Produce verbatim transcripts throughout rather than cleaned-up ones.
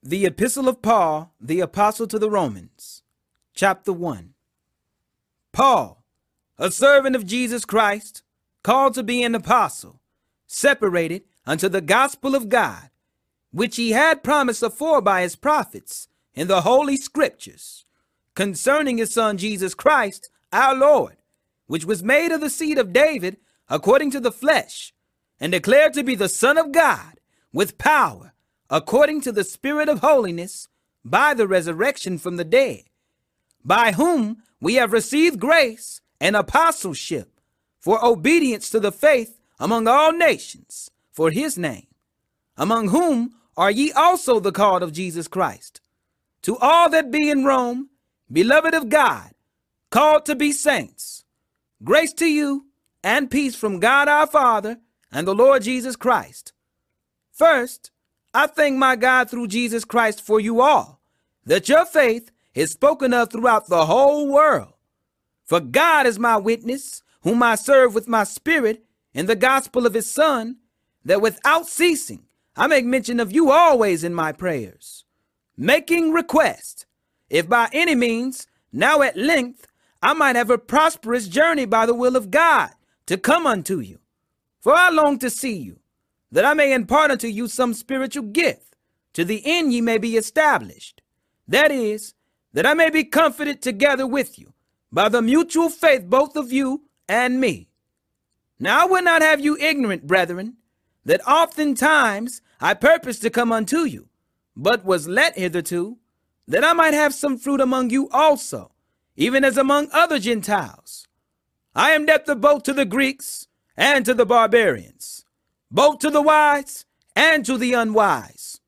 The Epistle of Paul, the Apostle to the Romans, chapter one. Paul, a servant of Jesus Christ, called to be an apostle, separated unto the gospel of God, which he had promised afore by his prophets in the holy scriptures, concerning his Son Jesus Christ, our Lord, which was made of the seed of David according to the flesh, and declared to be the Son of God, with power, according to the Spirit of holiness, by the resurrection from the dead, by whom we have received grace and apostleship for obedience to the faith among all nations, for his name, among whom are ye also the called of Jesus Christ. To all that be in Rome, beloved of God, called to be saints, grace to you and peace from God our Father and the Lord Jesus Christ. First, I thank my God through Jesus Christ for you all, that your faith is spoken of throughout the whole world. For God is my witness, whom I serve with my spirit in the gospel of his Son, that without ceasing I make mention of you always in my prayers, making request, if by any means now at length I might have a prosperous journey by the will of God to come unto you. For I long to see you, that I may impart unto you some spiritual gift, to the end ye may be established. That is, that I may be comforted together with you, by the mutual faith both of you and me. Now I would not have you ignorant, brethren, that oftentimes I purposed to come unto you, but was let hitherto, that I might have some fruit among you also, even as among other Gentiles. I am debtor both to the Greeks and to the barbarians, both to the wise and to the unwise.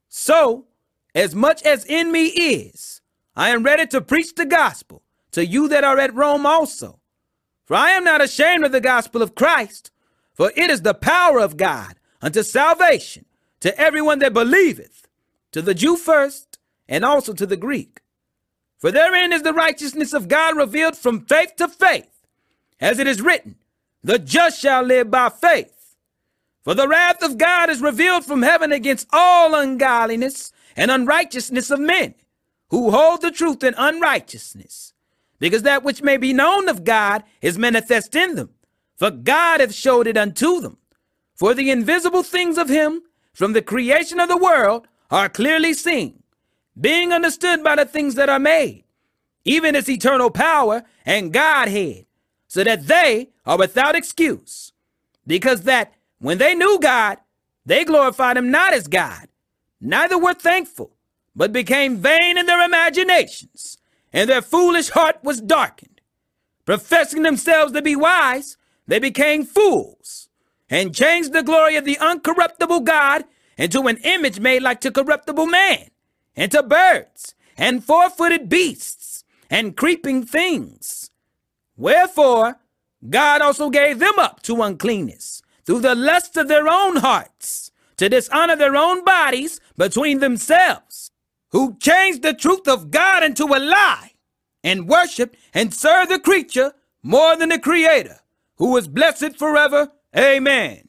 So, as much as in me is, I am ready to preach the gospel to you that are at Rome also. For I am not ashamed of the gospel of Christ, for it is the power of God unto salvation to everyone that believeth, to the Jew first, and also to the Greek. For therein is the righteousness of God revealed from faith to faith, as it is written, the just shall live by faith. For the wrath of God is revealed from heaven against all ungodliness and unrighteousness of men, who hold the truth in unrighteousness, because that which may be known of God is manifest in them, for God hath showed it unto them. For the invisible things of him from the creation of the world are clearly seen, being understood by the things that are made, even his eternal power and Godhead, so that they are without excuse, because that when they knew God, they glorified him not as God, neither were thankful, but became vain in their imaginations, and their foolish heart was darkened. Professing themselves to be wise, they became fools, and changed the glory of the uncorruptible God into an image made like to corruptible man, and to birds, and four-footed beasts, and creeping things. Wherefore, God also gave them up to uncleanness, through the lust of their own hearts, to dishonor their own bodies between themselves, who changed the truth of God into a lie, and worshiped and served the creature more than the Creator, who is blessed forever. Amen.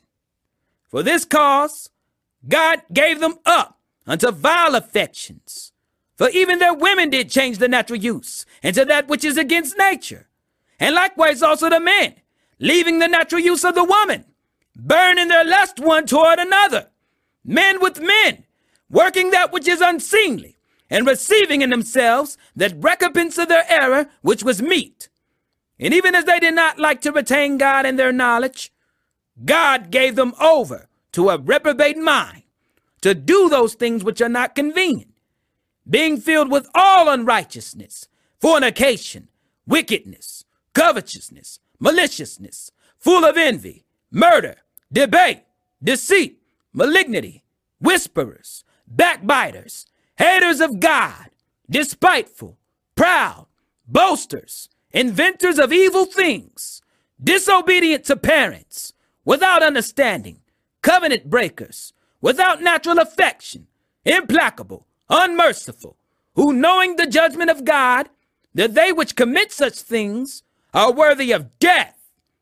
For this cause, God gave them up unto vile affections. For even their women did change the natural use into that which is against nature. And likewise also the men, leaving the natural use of the woman, burning their lust one toward another, men with men, working that which is unseemly, and receiving in themselves that recompense of their error which was meet. And even as they did not like to retain God in their knowledge, God gave them over to a reprobate mind, to do those things which are not convenient, being filled with all unrighteousness, fornication, wickedness, covetousness, maliciousness, full of envy, murder, debate, deceit, malignity, whisperers, backbiters, haters of God, despiteful, proud, boasters, inventors of evil things, disobedient to parents, without understanding, covenant breakers, without natural affection, implacable, unmerciful, who knowing the judgment of God, that they which commit such things are worthy of death,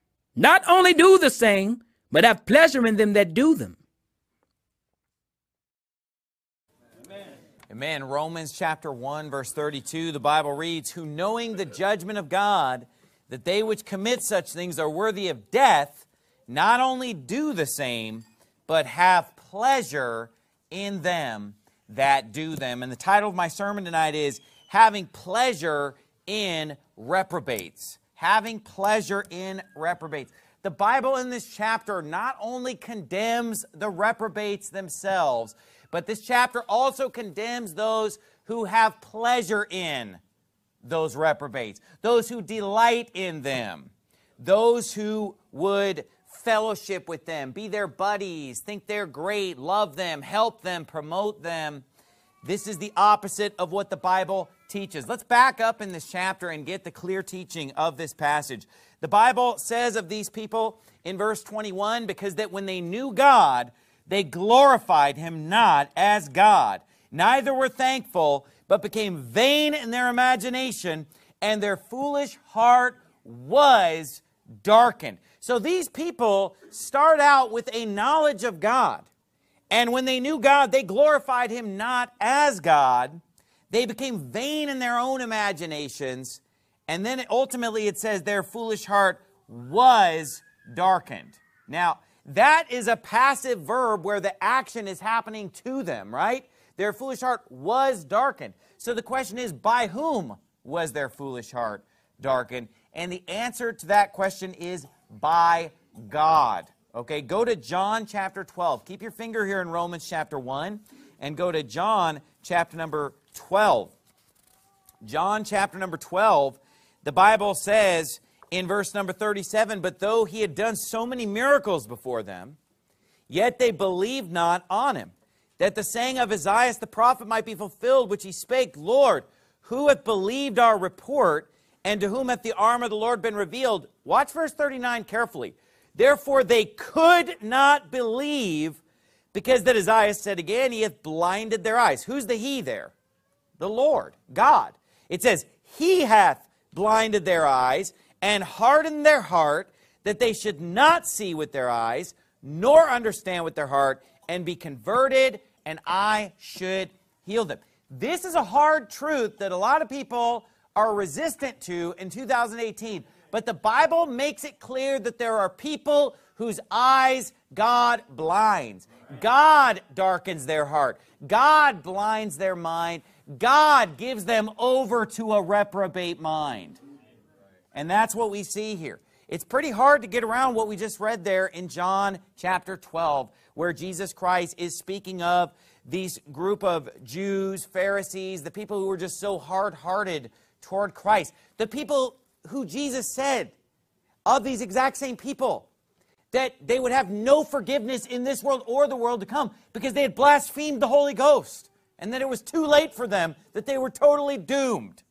not only do the same, but have pleasure in them that do them. Amen. Romans chapter one, verse thirty-two, the Bible reads, who knowing the judgment of God, that they which commit such things are worthy of death, not only do the same, but have pleasure in them that do them. And the title of my sermon tonight is Having Pleasure in Reprobates. Having pleasure in reprobates. The Bible in this chapter not only condemns the reprobates themselves, but this chapter also condemns those who have pleasure in those reprobates, those who delight in them, those who would fellowship with them, be their buddies, think they're great, love them, help them, promote them. This is the opposite of what the Bible teaches. Let's back up in this chapter and get the clear teaching of this passage. The Bible says of these people in verse twenty-one, because that when they knew God, they glorified him not as God, neither were thankful, but became vain in their imagination, and their foolish heart was darkened. So these people start out with a knowledge of God. And when they knew God, they glorified him not as God. They became vain in their own imaginations. And then ultimately it says their foolish heart was darkened. Now, that is a passive verb where the action is happening to them, right? Their foolish heart was darkened. So the question is, by whom was their foolish heart darkened? And the answer to that question is by God. Okay, go to John chapter twelve. Keep your finger here in Romans chapter one and go to John chapter number twelve. John chapter number twelve, the Bible says in verse number thirty-seven, but though he had done so many miracles before them, yet they believed not on him, that the saying of Isaiah the prophet might be fulfilled, which he spake, Lord, who hath believed our report, and to whom hath the arm of the Lord been revealed? Watch verse thirty-nine carefully. Therefore they could not believe, because that Isaiah said again, he hath blinded their eyes. Who's the he there? The Lord, God. It says, he hath blinded their eyes, and hardened their heart, that they should not see with their eyes, nor understand with their heart, and be converted, and I should heal them. This is a hard truth that a lot of people are resistant to in two thousand eighteen. But the Bible makes it clear that there are people whose eyes God blinds. God darkens their heart. God blinds their mind. God gives them over to a reprobate mind. And that's what we see here. It's pretty hard to get around what we just read there in John chapter twelve, where Jesus Christ is speaking of these group of Jews, Pharisees, the people who were just so hard-hearted toward Christ. The people who Jesus said of these exact same people that they would have no forgiveness in this world or the world to come because they had blasphemed the Holy Ghost, and that it was too late for them, that they were totally doomed.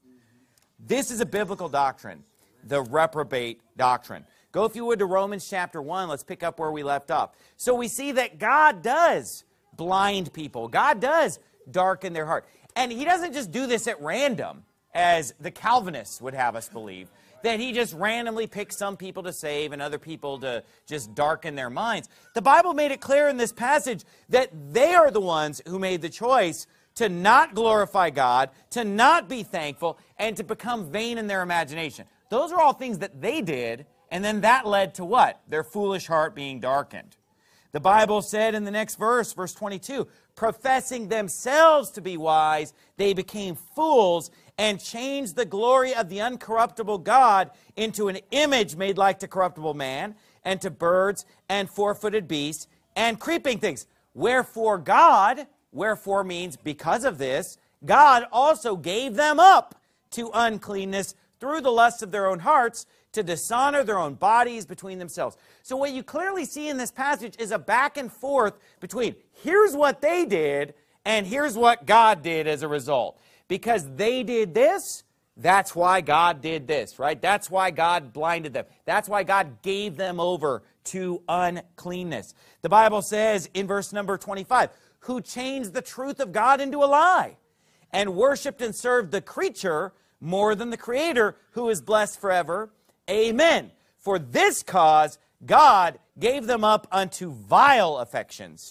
This is a biblical doctrine, the reprobate doctrine. Go, if you would, to Romans chapter one. Let's pick up where we left off. So we see that God does blind people. God does darken their heart. And he doesn't just do this at random, as the Calvinists would have us believe, that he just randomly picks some people to save and other people to just darken their minds. The Bible made it clear in this passage that they are the ones who made the choice to not glorify God, to not be thankful, and to become vain in their imagination. Those are all things that they did, and then that led to what? Their foolish heart being darkened. The Bible said in the next verse, verse twenty-two, professing themselves to be wise, they became fools and changed the glory of the uncorruptible God into an image made like to corruptible man, and to birds, and four-footed beasts, and creeping things. Wherefore God, wherefore means because of this, God also gave them up to uncleanness through the lusts of their own hearts, to dishonor their own bodies between themselves. So what you clearly see in this passage is a back and forth between here's what they did and here's what God did as a result. Because they did this, that's why God did this, right? That's why God blinded them. That's why God gave them over to uncleanness. The Bible says in verse number twenty-five, who changed the truth of God into a lie, and worshiped and served the creature more than the Creator, who is blessed forever. Amen. For this cause God gave them up unto vile affections.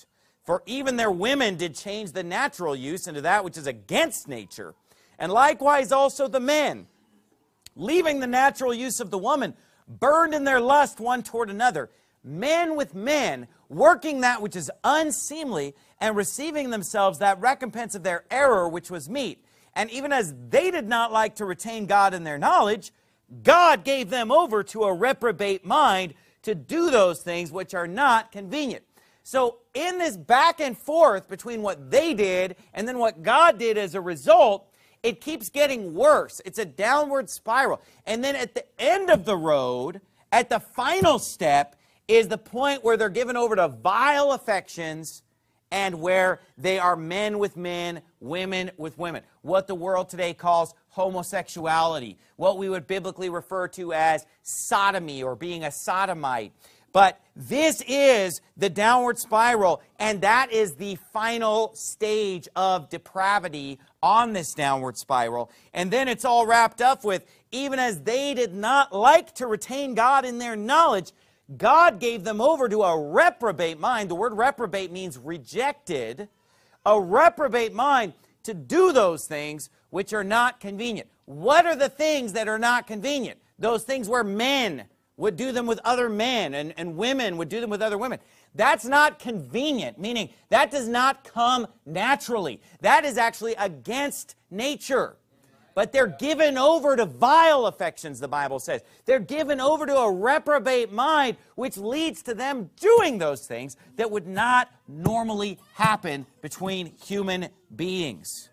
For even their women did change the natural use into that which is against nature. And likewise also the men, leaving the natural use of the woman, burned in their lust one toward another, men with men, working that which is unseemly, and receiving themselves that recompense of their error which was meet. And even as they did not like to retain God in their knowledge, God gave them over to a reprobate mind to do those things which are not convenient. So in this back and forth between what they did and then what God did as a result, it keeps getting worse. It's a downward spiral. And then at the end of the road, at the final step, is the point where they're given over to vile affections and where they are men with men, women with women. What the world today calls homosexuality. What we would biblically refer to as sodomy or being a sodomite. But this is the downward spiral, and that is the final stage of depravity on this downward spiral. And then it's all wrapped up with, even as they did not like to retain God in their knowledge, God gave them over to a reprobate mind. The word reprobate means rejected. A reprobate mind to do those things which are not convenient. What are the things that are not convenient? Those things where men would do them with other men and, and women would do them with other women. That's not convenient, meaning that does not come naturally. That is actually against nature. But they're given over to vile affections, the Bible says. They're given over to a reprobate mind, which leads to them doing those things that would not normally happen between human beings.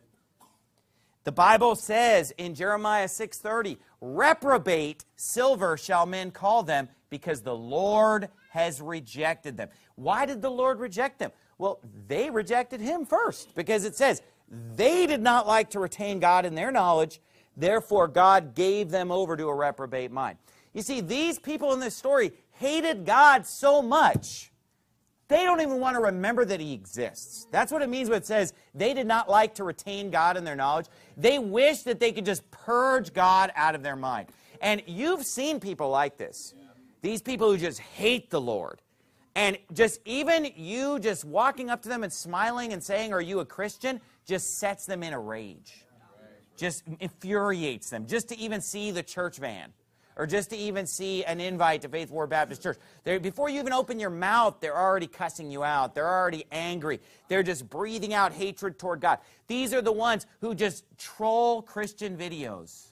The Bible says in Jeremiah six thirty, reprobate silver shall men call them, because the Lord has rejected them. Why did the Lord reject them? Well, they rejected him first, because it says they did not like to retain God in their knowledge, therefore God gave them over to a reprobate mind. You see, these people in this story hated God so much, they don't even want to remember that he exists. That's what it means when it says they did not like to retain God in their knowledge. They wish that they could just purge God out of their mind. And you've seen people like this. These people who just hate the Lord. And just even you just walking up to them and smiling and saying, "Are you a Christian?" just sets them in a rage. Just infuriates them. Just to even see the church van. Or just to even see an invite to Faith Ward Baptist Church. They're, before you even open your mouth, they're already cussing you out. They're already angry. They're just breathing out hatred toward God. These are the ones who just troll Christian videos.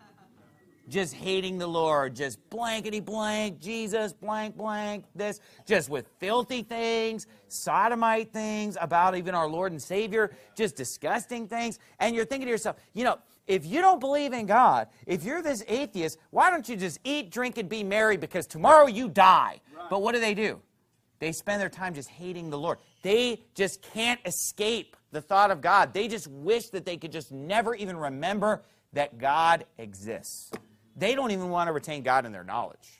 Just hating the Lord. Just blankety blank, Jesus, blank blank, this. Just with filthy things, sodomite things about even our Lord and Savior. Just disgusting things. And you're thinking to yourself, you know, if you don't believe in God, if you're this atheist, why don't you just eat, drink, and be merry, because tomorrow you die. Right. But what do they do? They spend their time just hating the Lord. They just can't escape the thought of God. They just wish that they could just never even remember that God exists. They don't even want to retain God in their knowledge.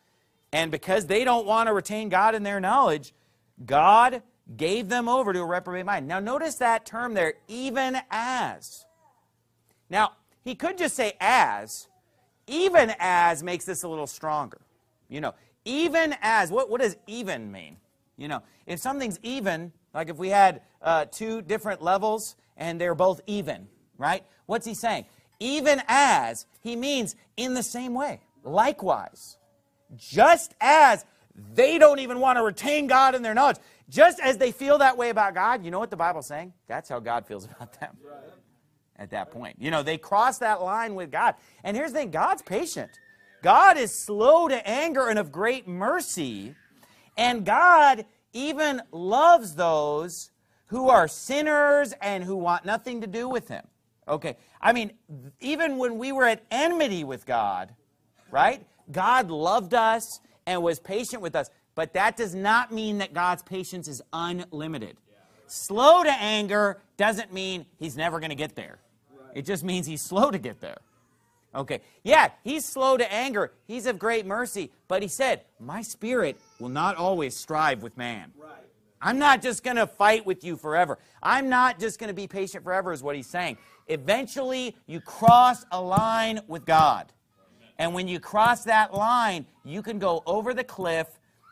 And because they don't want to retain God in their knowledge, God gave them over to a reprobate mind. Now notice that term there, even as. Now, he could just say as. Even as makes this a little stronger. You know, even as. What, what does even mean? You know, if something's even, like if we had uh, two different levels and they're both even, right? What's he saying? Even as, he means in the same way. Likewise. Just as they don't even want to retain God in their knowledge. Just as they feel that way about God, you know what the Bible's saying? That's how God feels about them. Right. At that point. You know, they cross that line with God. And here's the thing, God's patient. God is slow to anger and of great mercy. And God even loves those who are sinners and who want nothing to do with him. Okay, I mean, even when we were at enmity with God, right? God loved us and was patient with us. But that does not mean that God's patience is unlimited. Slow to anger doesn't mean he's never going to get there. It just means he's slow to get there. Okay, yeah, he's slow to anger. He's of great mercy. But he said, my spirit will not always strive with man. Right. I'm not just going to fight with you forever. I'm not just going to be patient forever is what he's saying. Eventually, you cross a line with God. And when you cross that line, you can go over the cliff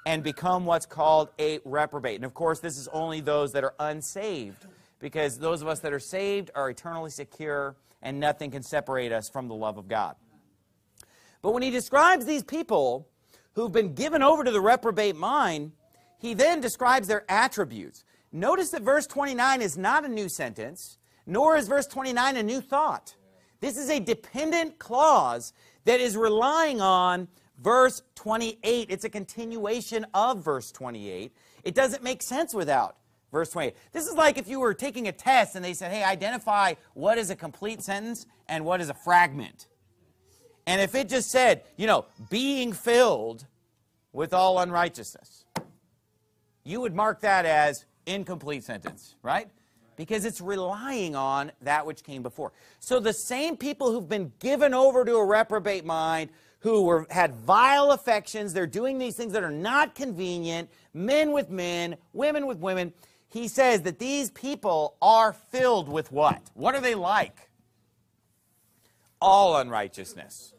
and become what's called a reprobate. And of course, this is only those that are unsaved, because those of us that are saved are eternally secure, and nothing can separate us from the love of God. But when he describes these people who've been given over to the reprobate mind, he then describes their attributes. Notice that verse twenty-nine is not a new sentence, nor is verse twenty-nine a new thought. This is a dependent clause that is relying on verse twenty-eight. It's a continuation of verse twenty-eight. It doesn't make sense without verse twenty-eight. This is like if you were taking a test and they said, hey, identify what is a complete sentence and what is a fragment. And if it just said, you know, being filled with all unrighteousness, you would mark that as incomplete sentence, right? Because it's relying on that which came before. So the same people who've been given over to a reprobate mind, who were, had vile affections, they're doing these things that are not convenient, men with men, women with women, he says that these people are filled with what? What are they like? All unrighteousness.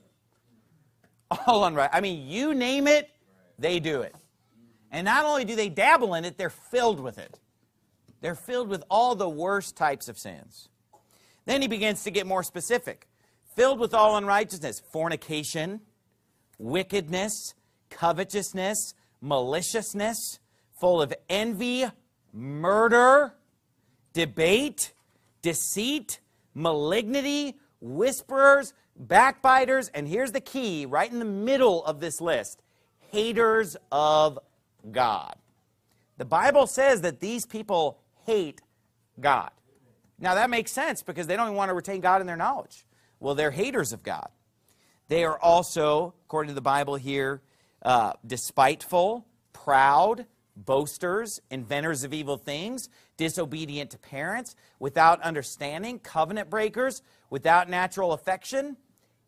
All unrighteousness. I mean, you name it, they do it. And not only do they dabble in it, they're filled with it. They're filled with all the worst types of sins. Then he begins to get more specific. Filled with all unrighteousness, fornication, wickedness, covetousness, maliciousness, full of envy, murder, debate, deceit, malignity, whisperers, backbiters, and here's the key, right in the middle of this list, haters of God. The Bible says that these people hate God. Now that makes sense because they don't even want to retain God in their knowledge. Well, they're haters of God. They are also, according to the Bible here, uh, despiteful, proud, boasters, inventors of evil things, disobedient to parents, without understanding, covenant breakers, without natural affection,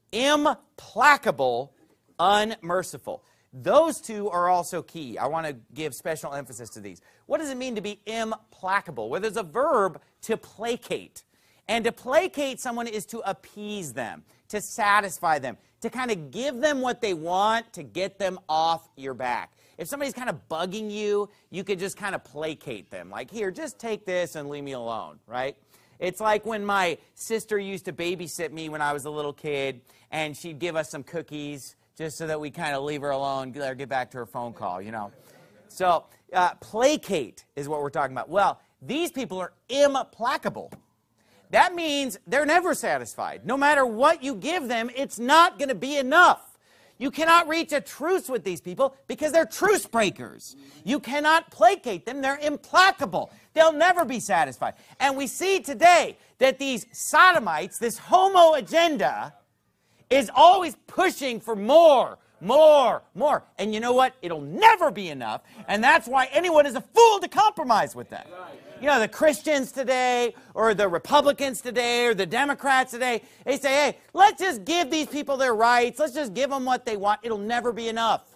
implacable, unmerciful. Those two are also key. I want to give special emphasis to these. What does it mean to be implacable? Well, there's a verb to placate. And to placate someone is to appease them, to satisfy them, to kind of give them what they want to get them off your back. If somebody's kind of bugging you, you could just kind of placate them. Like, here, just take this and leave me alone, right? It's like when my sister used to babysit me when I was a little kid, and she'd give us some cookies just so that we kind of leave her alone, let her get back to her phone call, you know. So, uh, placate is what we're talking about. Well, these people are implacable. That means they're never satisfied. No matter what you give them, it's not going to be enough. You cannot reach a truce with these people because they're truce breakers. You cannot placate them. They're implacable. They'll never be satisfied. And we see today that these sodomites, this homo agenda, is always pushing for more, more, more. And you know what? It'll never be enough. And that's why anyone is a fool to compromise with that. You know, the Christians today, or the Republicans today, or the Democrats today, they say, hey, let's just give these people their rights. Let's just give them what they want. It'll never be enough.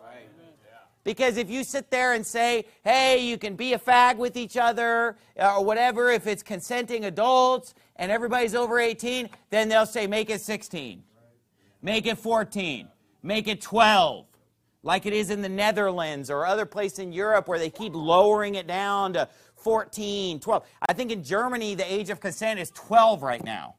Because if you sit there and say, hey, you can be a fag with each other, or whatever, if it's consenting adults, and everybody's over eighteen, then they'll say, make it sixteen. Make it fourteen. Make it twelve. Like it is in the Netherlands or other place in Europe where they keep lowering it down to fourteen, twelve. I think in Germany, the age of consent is twelve right now.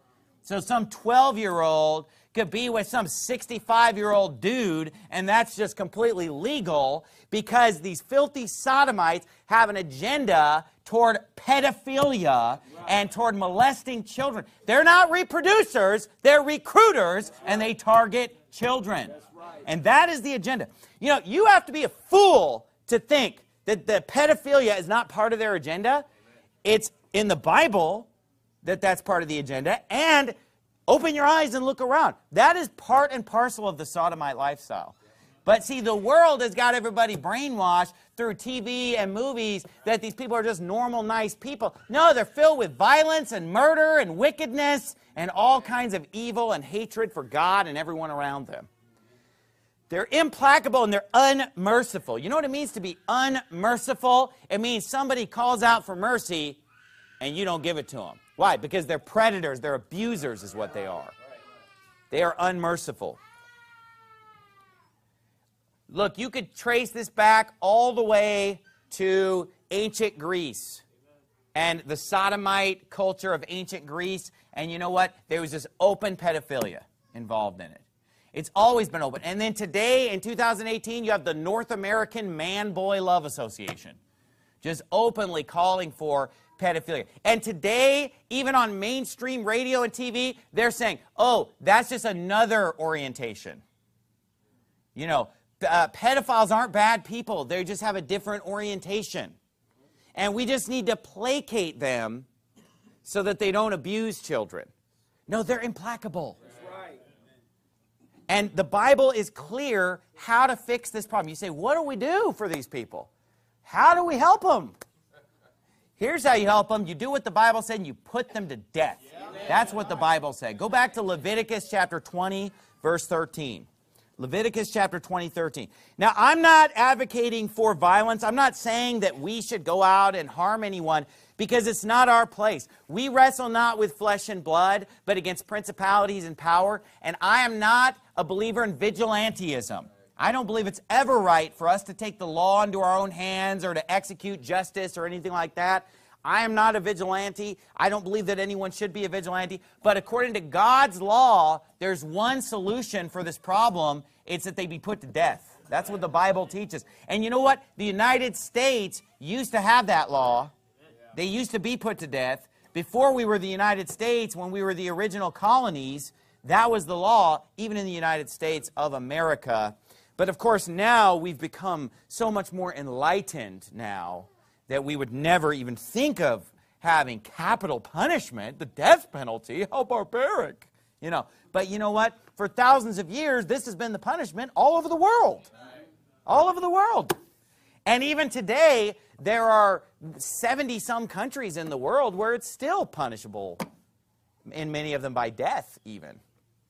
So some twelve-year-old could be with some sixty-five-year-old dude, and that's just completely legal because these filthy sodomites have an agenda toward pedophilia and toward molesting children. They're not reproducers, they're recruiters, and they target children. And that is the agenda. You know, you have to be a fool to think that the pedophilia is not part of their agenda. It's in the Bible that that's part of the agenda, and open your eyes and look around. That is part and parcel of the sodomite lifestyle. But see, the world has got everybody brainwashed through T V and movies that these people are just normal, nice people. No, they're filled with violence and murder and wickedness and all kinds of evil and hatred for God and everyone around them. They're implacable and they're unmerciful. You know what it means to be unmerciful? It means somebody calls out for mercy and you don't give it to them. Why? Because they're predators, they're abusers is what they are. They are unmerciful. Look, you could trace this back all the way to ancient Greece and the sodomite culture of ancient Greece. And you know what? There was this open pedophilia involved in it. It's always been open. And then today, in two thousand eighteen, you have the North American Man-Boy Love Association just openly calling for pedophilia. And today, even on mainstream radio and T V, they're saying, oh, that's just another orientation. You know, uh, pedophiles aren't bad people. They just have a different orientation. And we just need to placate them so that they don't abuse children. No, they're implacable. And the Bible is clear how to fix this problem. You say, what do we do for these people? How do we help them? Here's how you help them. You do what the Bible said and you put them to death. That's what the Bible said. Go back to Leviticus chapter twenty, verse thirteen. Leviticus chapter twenty, thirteen. Now, I'm not advocating for violence. I'm not saying that we should go out and harm anyone, because it's not our place. We wrestle not with flesh and blood, but against principalities and power. And I am not a believer in vigilantism. I don't believe it's ever right for us to take the law into our own hands or to execute justice or anything like that. I am not a vigilante. I don't believe that anyone should be a vigilante. But according to God's law, there's one solution for this problem. It's that they be put to death. That's what the Bible teaches. And you know what? The United States used to have that law. They used to be put to death. Before we were the United States, when we were the original colonies, that was the law, even in the United States of America. But of course, now we've become so much more enlightened now that we would never even think of having capital punishment, the death penalty. How barbaric. You know, but you know what? For thousands of years, this has been the punishment all over the world. All over the world. And even today, there are seventy-some countries in the world where it's still punishable, in many of them by death even.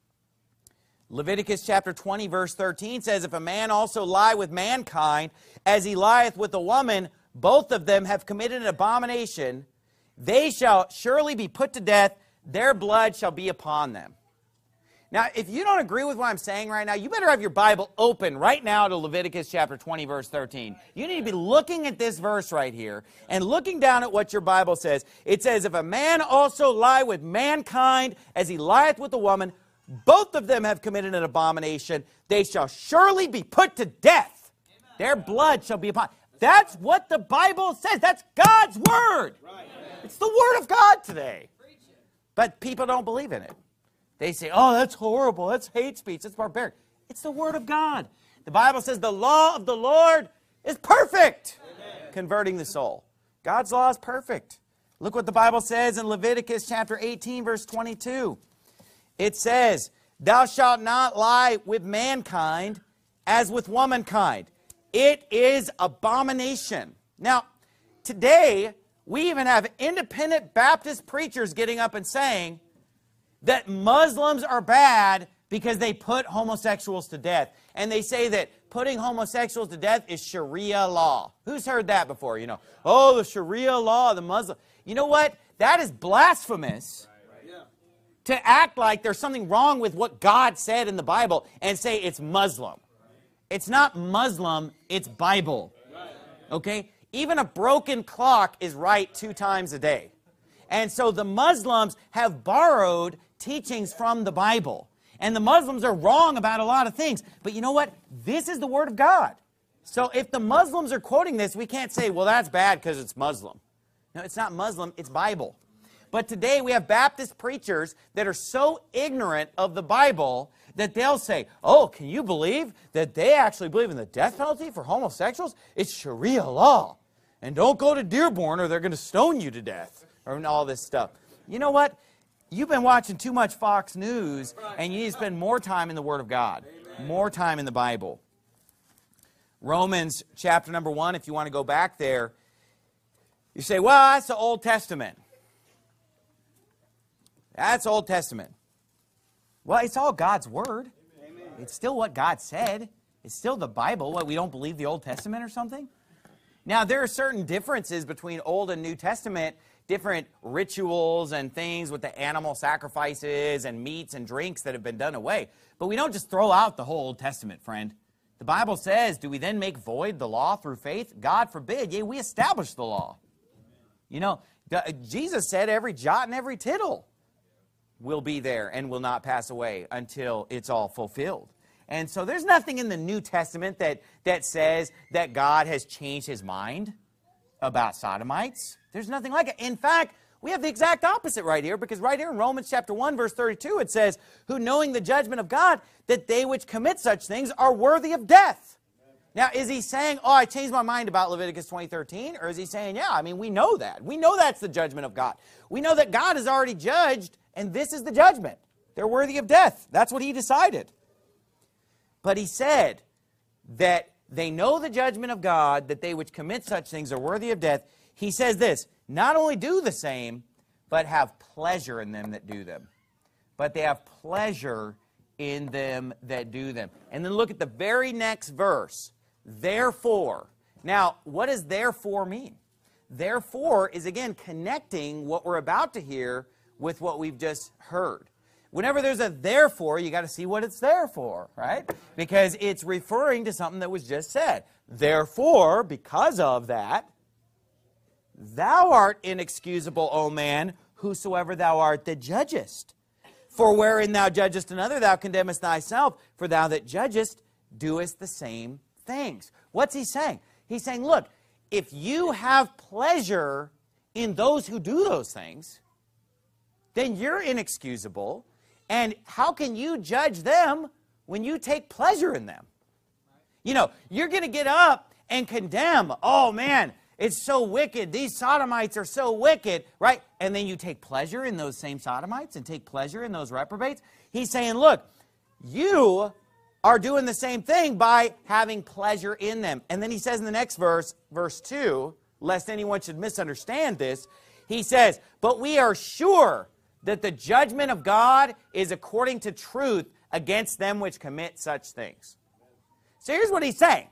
Leviticus chapter twenty, verse thirteen says, if a man also lie with mankind, as he lieth with a woman, both of them have committed an abomination, they shall surely be put to death, their blood shall be upon them. Now, if you don't agree with what I'm saying right now, you better have your Bible open right now to Leviticus chapter twenty, verse thirteen. You need to be looking at this verse right here and looking down at what your Bible says. It says, if a man also lie with mankind as he lieth with a woman, both of them have committed an abomination. They shall surely be put to death. Amen. Their blood shall be upon. That's what the Bible says. That's God's word. Right. It's the word of God today. But people don't believe in it. They say, oh, that's horrible. That's hate speech. That's barbaric. It's the word of God. The Bible says the law of the Lord is perfect, Amen. Converting the soul. God's law is perfect. Look what the Bible says in Leviticus chapter eighteen, verse twenty-two. It says, thou shalt not lie with mankind as with womankind. It is abomination. Now, today, we even have independent Baptist preachers getting up and saying that Muslims are bad because they put homosexuals to death. And they say that putting homosexuals to death is Sharia law. Who's heard that before? You know, oh, the Sharia law, the Muslim. You know what? That is blasphemous. To act like there's something wrong with what God said in the Bible and say it's Muslim. It's not Muslim, it's Bible. Okay? Even a broken clock is right two times a day. And so the Muslims have borrowed teachings from the Bible. And the Muslims are wrong about a lot of things. But you know what? This is the Word of God. So if the Muslims are quoting this, we can't say, well, that's bad because it's Muslim. No, it's not Muslim, it's Bible. But today we have Baptist preachers that are so ignorant of the Bible that they'll say, oh, can you believe that they actually believe in the death penalty for homosexuals? It's Sharia law. And don't go to Dearborn or they're going to stone you to death. Or all this stuff. You know what? You've been watching too much Fox News and you need to spend more time in the Word of God. More time in the Bible. Romans chapter number one, if you want to go back there, you say, well, that's the Old Testament. That's Old Testament. Well, it's all God's Word. Amen. It's still what God said. It's still the Bible. What, we don't believe the Old Testament or something? Now, there are certain differences between Old and New Testament, different rituals and things with the animal sacrifices and meats and drinks that have been done away. But we don't just throw out the whole Old Testament, friend. The Bible says, do we then make void the law through faith? God forbid. Yea, we establish the law. You know, Jesus said every jot and every tittle will be there and will not pass away until it's all fulfilled. And so there's nothing in the New Testament that, that says that God has changed his mind about sodomites. There's nothing like it. In fact, we have the exact opposite right here, because right here in Romans chapter one, verse thirty-two, it says, who knowing the judgment of God, that they which commit such things are worthy of death. Now, is he saying, oh, I changed my mind about Leviticus twenty thirteen? Or is he saying, yeah, I mean, we know that. We know that's the judgment of God. We know that God has already judged, and this is the judgment. They're worthy of death. That's what he decided. But he said that they know the judgment of God, that they which commit such things are worthy of death. He says this, not only do the same, but have pleasure in them that do them. But they have pleasure in them that do them. And then look at the very next verse. Therefore. Now, what does therefore mean? Therefore is, again, connecting what we're about to hear with what we've just heard. Whenever there's a therefore, you got to see what it's there for, right? Because it's referring to something that was just said. Therefore, because of that, thou art inexcusable, O man, whosoever thou art that judgest. For wherein thou judgest another, thou condemnest thyself. For thou that judgest doest the same things. What's he saying? He's saying, look, if you have pleasure in those who do those things, then you're inexcusable. And how can you judge them when you take pleasure in them? You know, you're going to get up and condemn, oh man, it's so wicked. These sodomites are so wicked, right? And then you take pleasure in those same sodomites and take pleasure in those reprobates. He's saying, look, you are doing the same thing by having pleasure in them. And then he says in the next verse, verse two, lest anyone should misunderstand this, he says, but we are sure that the judgment of God is according to truth against them which commit such things. So here's what he's saying.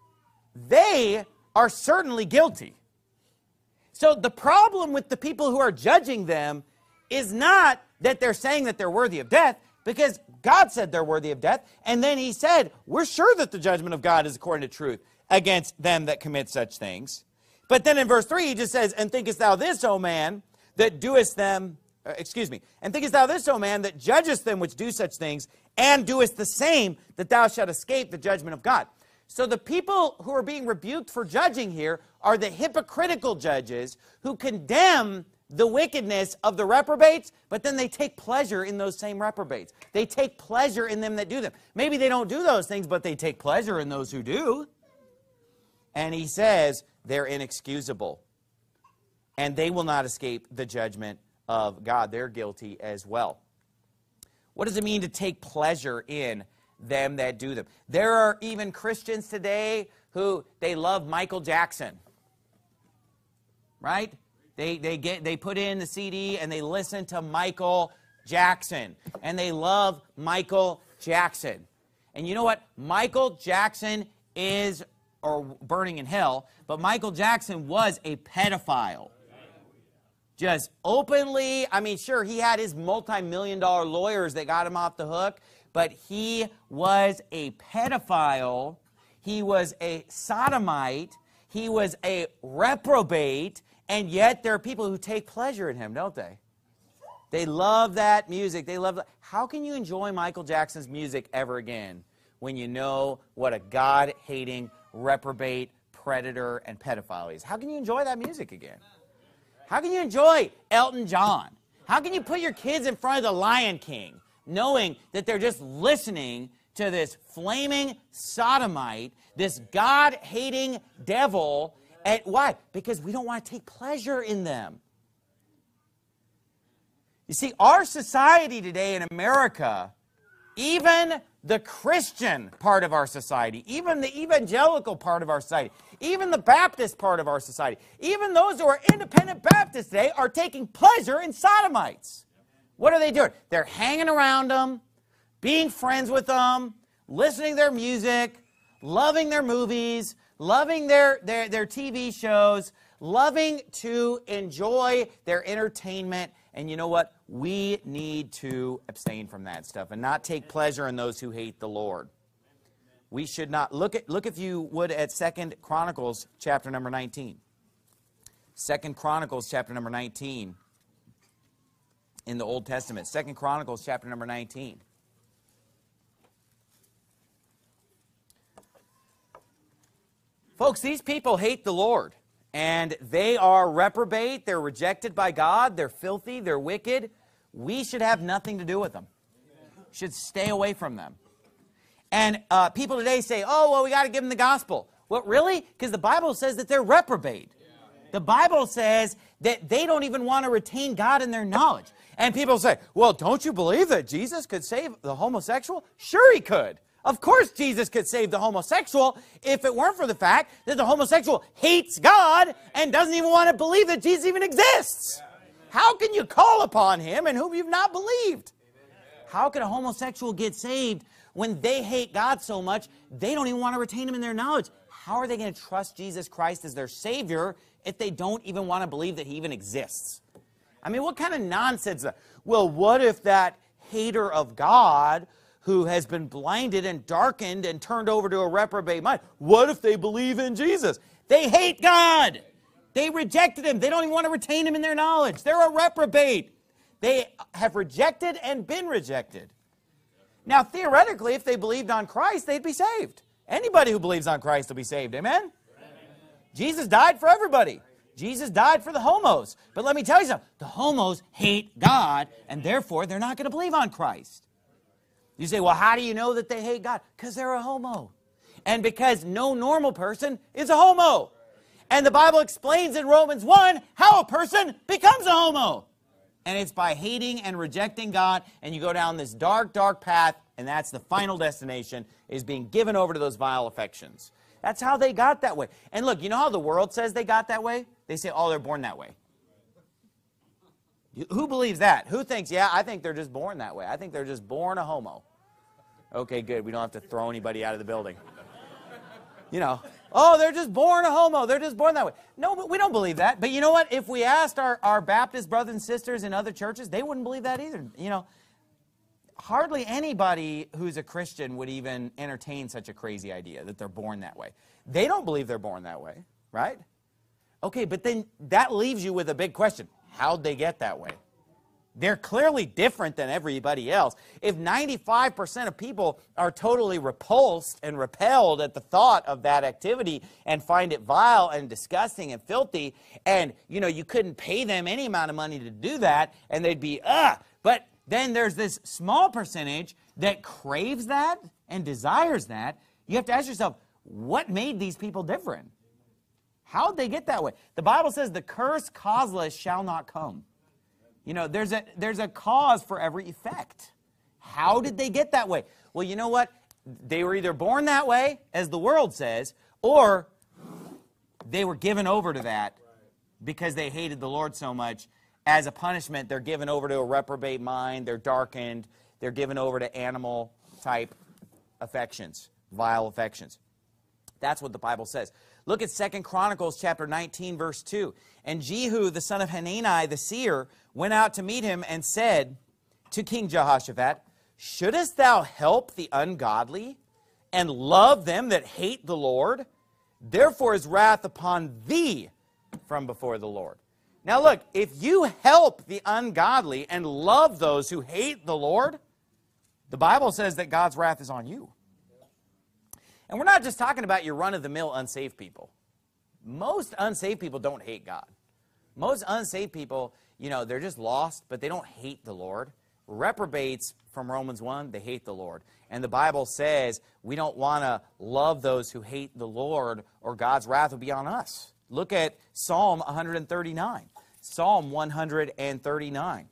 They are certainly guilty. So the problem with the people who are judging them is not that they're saying that they're worthy of death, because God said they're worthy of death, and then he said, we're sure that the judgment of God is according to truth against them that commit such things. But then in verse three, he just says, and thinkest thou this, O man, that doest them, uh, excuse me, and thinkest thou this, O man, that judgest them which do such things, and doest the same, that thou shalt escape the judgment of God. So the people who are being rebuked for judging here are the hypocritical judges who condemn the wickedness of the reprobates, but then they take pleasure in those same reprobates. They take pleasure in them that do them. Maybe they don't do those things, but they take pleasure in those who do. And he says they're inexcusable. And they will not escape the judgment of God. They're guilty as well. What does it mean to take pleasure in them that do them? There are even Christians today who they love Michael Jackson. Right? They, they, get, they put in the C D and they listen to Michael Jackson. And they love Michael Jackson. And you know what? Michael Jackson is, or burning in hell, but Michael Jackson was a pedophile. Just openly, I mean, sure, he had his multi-million dollar lawyers that got him off the hook, but he was a pedophile. He was a sodomite. He was a reprobate. And yet there are people who take pleasure in him, don't they? They love that music. They love. How can you enjoy Michael Jackson's music ever again when you know what a God-hating, reprobate, predator, and pedophile is? How can you enjoy that music again? How can you enjoy Elton John? How can you put your kids in front of the Lion King knowing that they're just listening to this flaming sodomite, this God-hating devil? And why? Because we don't want to take pleasure in them. You see, our society today in America, even the Christian part of our society, even the evangelical part of our society, even the Baptist part of our society, even those who are independent Baptists today are taking pleasure in sodomites. What are they doing? They're hanging around them, being friends with them, listening to their music, loving their movies, loving their, their, their T V shows, loving to enjoy their entertainment. And you know what? We need to abstain from that stuff and not take pleasure in those who hate the Lord. We should not look at look if you would at Second Chronicles chapter number nineteen. Second Chronicles chapter number nineteen in the Old Testament. Second Chronicles chapter number nineteen. Folks, these people hate the Lord, and they are reprobate, they're rejected by God, they're filthy, they're wicked. We should have nothing to do with them. Should stay away from them. And uh, people today say, oh, well, we got to give them the gospel. Well, really? Because the Bible says that they're reprobate. The Bible says that they don't even want to retain God in their knowledge. And people say, well, don't you believe that Jesus could save the homosexual? Sure he could. Of course Jesus could save the homosexual if it weren't for the fact that the homosexual hates God and doesn't even want to believe that Jesus even exists. How can you call upon him in whom you've not believed? How can a homosexual get saved when they hate God so much they don't even want to retain him in their knowledge? How are they going to trust Jesus Christ as their Savior if they don't even want to believe that he even exists? I mean, what kind of nonsense is that? Well, what if that hater of God who has been blinded and darkened and turned over to a reprobate mind, what if they believe in Jesus? They hate God. They rejected him. They don't even want to retain him in their knowledge. They're a reprobate. They have rejected and been rejected. Now, theoretically, if they believed on Christ, they'd be saved. Anybody who believes on Christ will be saved. Amen? Amen. Jesus died for everybody. Jesus died for the homos. But let me tell you something. The homos hate God, and therefore they're not going to believe on Christ. You say, well, how do you know that they hate God? Because they're a homo. And because no normal person is a homo. And the Bible explains in Romans one how a person becomes a homo. And it's by hating and rejecting God, and you go down this dark, dark path, and that's the final destination, is being given over to those vile affections. That's how they got that way. And look, you know how the world says they got that way? They say, oh, they're born that way. Who believes that? Who thinks, yeah, I think they're just born that way. I think they're just born a homo. Okay, good. We don't have to throw anybody out of the building. You know, oh, they're just born a homo. They're just born that way. No, but we don't believe that. But you know what? If we asked our, our Baptist brothers and sisters in other churches, they wouldn't believe that either. You know, hardly anybody who's a Christian would even entertain such a crazy idea that they're born that way. They don't believe they're born that way, right? Okay, but then that leaves you with a big question. How'd they get that way? They're clearly different than everybody else. If ninety-five percent of people are totally repulsed and repelled at the thought of that activity and find it vile and disgusting and filthy, and, you know, you couldn't pay them any amount of money to do that, and they'd be, ugh. But then there's this small percentage that craves that and desires that. You have to ask yourself, what made these people different? How'd they get that way? The Bible says the curse causeless shall not come. You know, there's a, there's a cause for every effect. How did they get that way? Well, you know what? They were either born that way, as the world says, or they were given over to that because they hated the Lord so much. As a punishment, they're given over to a reprobate mind, they're darkened, they're given over to animal-type affections, vile affections. That's what the Bible says. Look at Second Chronicles chapter nineteen, verse two. And Jehu, the son of Hanani, the seer, went out to meet him and said to King Jehoshaphat, shouldest thou help the ungodly and love them that hate the Lord? Therefore is wrath upon thee from before the Lord. Now look, if you help the ungodly and love those who hate the Lord, the Bible says that God's wrath is on you. And we're not just talking about your run-of-the-mill unsaved people. Most unsaved people don't hate God. Most unsaved people, you know, they're just lost, but they don't hate the Lord. Reprobates, from Romans one, they hate the Lord. And the Bible says we don't want to love those who hate the Lord, or God's wrath will be on us. Look at Psalm one thirty-nine. Psalm one thirty-nine.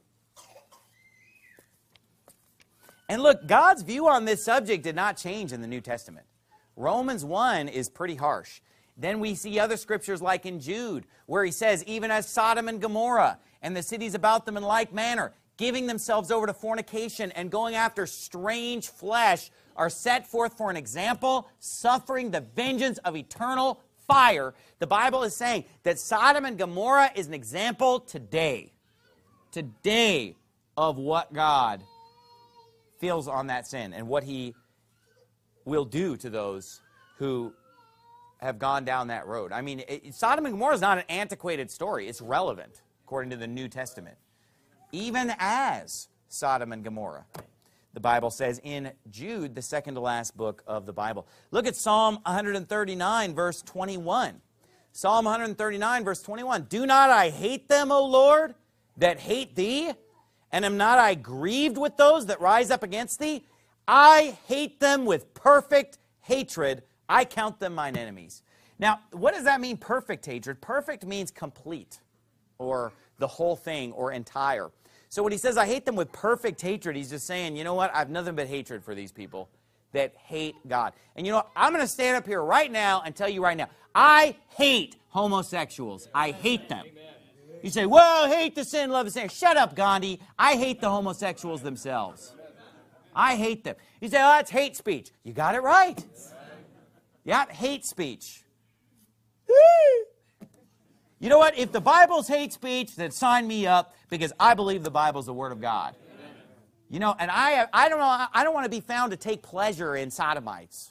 And look, God's view on this subject did not change in the New Testament. Romans one is pretty harsh. Then we see other scriptures like in Jude, where he says, even as Sodom and Gomorrah and the cities about them in like manner, giving themselves over to fornication and going after strange flesh, are set forth for an example, suffering the vengeance of eternal fire. The Bible is saying that Sodom and Gomorrah is an example today, today of what God feels on that sin and what he will do to those who have gone down that road. I mean, it, Sodom and Gomorrah is not an antiquated story. It's relevant, according to the New Testament. Even as Sodom and Gomorrah, the Bible says in Jude, the second to last book of the Bible. Look at Psalm one thirty-nine, verse twenty-one. Psalm one thirty-nine, verse twenty-one. Do not I hate them, O Lord, that hate thee? And am not I grieved with those that rise up against thee? I hate them with perfect hatred. I count them mine enemies. Now, what does that mean, perfect hatred? Perfect means complete, or the whole thing, or entire. So when he says, I hate them with perfect hatred, he's just saying, you know what? I have nothing but hatred for these people that hate God. And you know what? I'm going to stand up here right now and tell you right now, I hate homosexuals. I hate them. You say, well, hate the sin, love the sin. Shut up, Gandhi. I hate the homosexuals themselves. I hate them. You say, oh, that's hate speech. You got it right. Yeah, hate speech. You know what? If the Bible's hate speech, then sign me up, because I believe the Bible's the Word of God. You know, and I, I don't know, I don't want to be found to take pleasure in sodomites.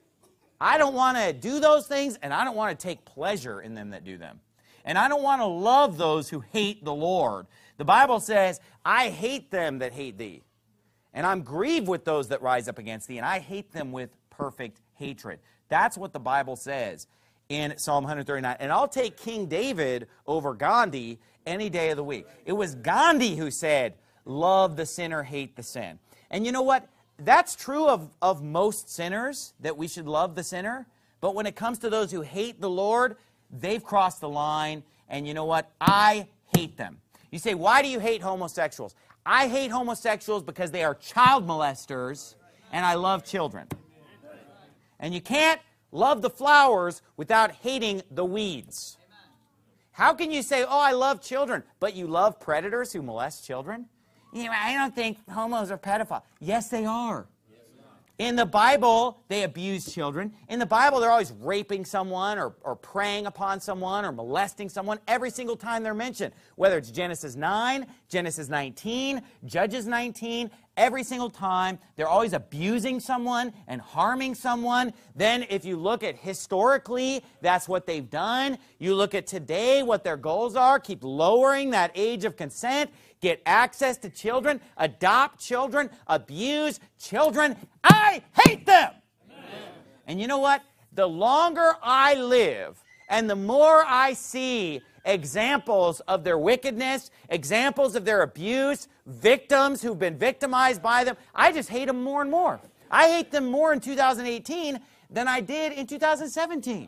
I don't want to do those things, and I don't want to take pleasure in them that do them. And I don't want to love those who hate the Lord. The Bible says, I hate them that hate thee. And I'm grieved with those that rise up against thee, and I hate them with perfect hatred. That's what the Bible says in Psalm one thirty-nine. And I'll take King David over Gandhi any day of the week. It was Gandhi who said, love the sinner, hate the sin. And you know what? That's true of, of most sinners, that we should love the sinner. But when it comes to those who hate the Lord, they've crossed the line. And you know what? I hate them. You say, why do you hate homosexuals? I hate homosexuals because they are child molesters, and I love children. And you can't love the flowers without hating the weeds. How can you say, oh, I love children, but you love predators who molest children? You know, I don't think homos are pedophiles. Yes, they are. In the Bible, they abuse children. In the Bible, they're always raping someone or, or preying upon someone or molesting someone every single time they're mentioned. Whether it's Genesis nine, Genesis nineteen, Judges nineteen, every single time, they're always abusing someone and harming someone. Then if you look at historically, that's what they've done. You look at today, what their goals are, keep lowering that age of consent, get access to children, adopt children, abuse children. I hate them. Amen. And you know what? The longer I live and the more I see examples of their wickedness, examples of their abuse, victims who've been victimized by them, I just hate them more and more. I hate them more in two thousand eighteen than I did in two thousand seventeen.